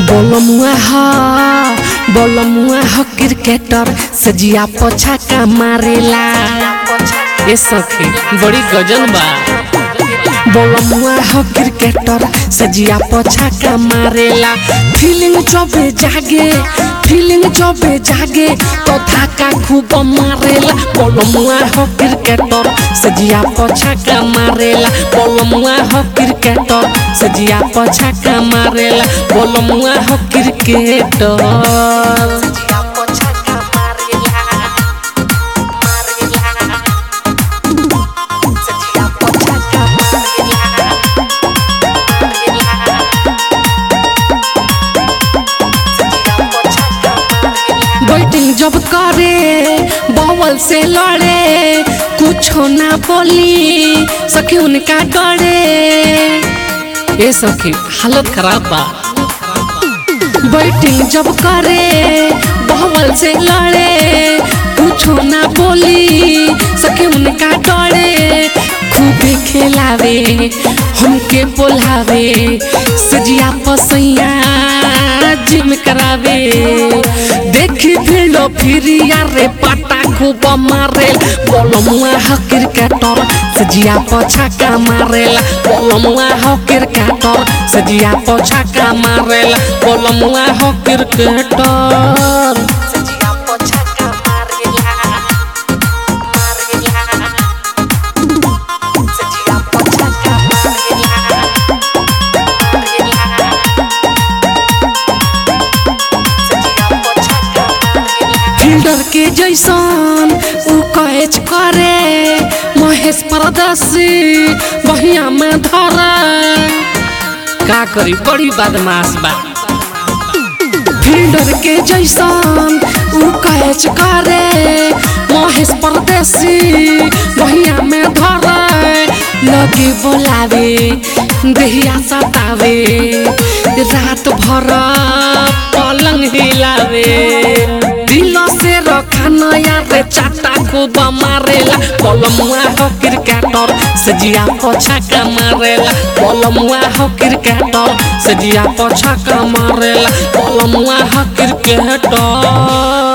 बोलमुआ ह क्रिकेटर सजिया पोछा का मारेला। ए सखी बड़ी गजन बा। बोलमुआ ह क्रिकेटर सजिया पोछा का मारेला। फीलिंग जबे जागे तो धाका खूब मारेला। बोलमुआ ह क्रिकेटर सजिया पोछा का मारेला। बोलमुआ ह क्रिकेटर सजिया पोछा का मारेला। बोलमुआ ह क्रिकेटर बैटिंग जब करे बॉल से लड़े कुछ ना बोली सखी उनका डरे। ए सखी हालत खराब बा। बैटिंग जब करे बॉल से लड़े कुछ ना बोली सखी उनका डरे। खूबे खेलावे हमके बोलावे सजिया पसैया जिम करावे। देखी फिरो फिरिया रे पाटा खूब मारेल। बोलमुआ ह क्रिकेटर सजिया पोछा का मारेला। बोलमुआ ह क्रिकेटर सजिया पोछा का मारेला। बोलमुआ ह क्रिकेटर फील्डर के जैसन उ कैच करे महेश परदर्शी बहिया में धरे। का करी बड़ी बदमाश बा। फील्डर के जैसन उ कैच करे महेश परदेसी बहिया में धरे। लगे बोलावे देहिया सतावे रात भर पलंग हिलावे। दिल से रखा नया रे चाटा खूब मारेला। बोलमुआ ह क्रिकेटर सजिया पोछा का मारेला। बोलमुआ ह क्रिकेटर सजिया पोछा का मारेला। बोलमुआ ह क्रिकेटर।